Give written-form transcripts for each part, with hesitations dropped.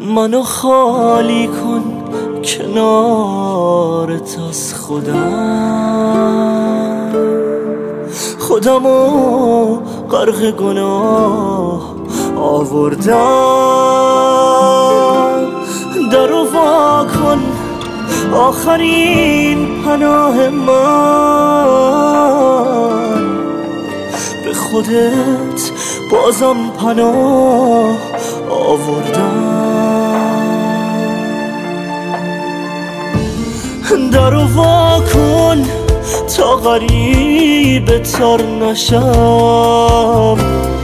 منو خالی کن کنارت از خودمو غرق گناه آوردم. درو وا کن آخرین پناه من، به خودت بازم پناه آوردم. درو وا کن تا غریبه تر نشم،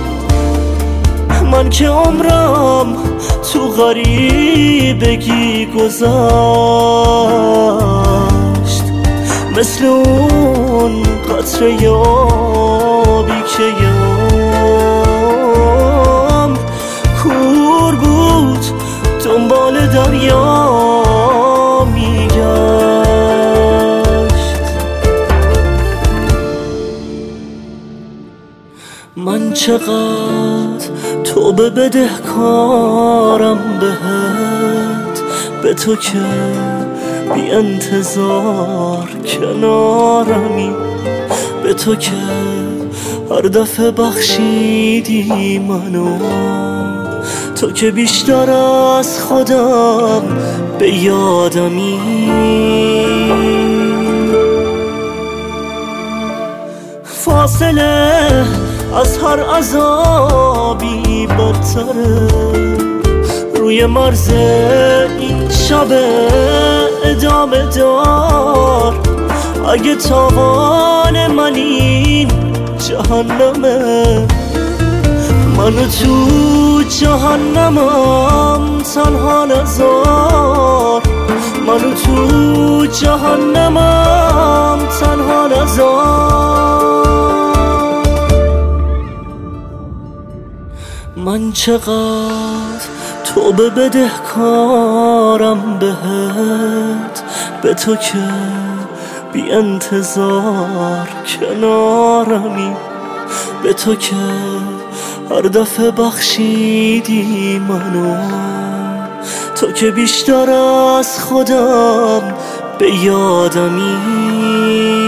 من که عمرم تو غریبگی گذشت، مثل اون قطره آبی که یام کور بود دنبال دریا میگشت. من چقدر توبه بدهکارم بهت، به تو که بی انتظار کنارمی، به تو که هر دفعه بخشیدی منو، تو که بیشتر از خودم به یادمی. فاصله از هر عذابی بدتره، روی مرز این شب ادامه دار. اگه تاوان من این جهنمه، منو تو جهنمم تنها نذار، منو تو جهنمم تنها نذار. من چقدر توبه بدهکارم بهت، به تو که بی انتظار کنارمی، به تو که هر دفعه بخشیدی منو، تو که بیشتر از خودم به یادمی.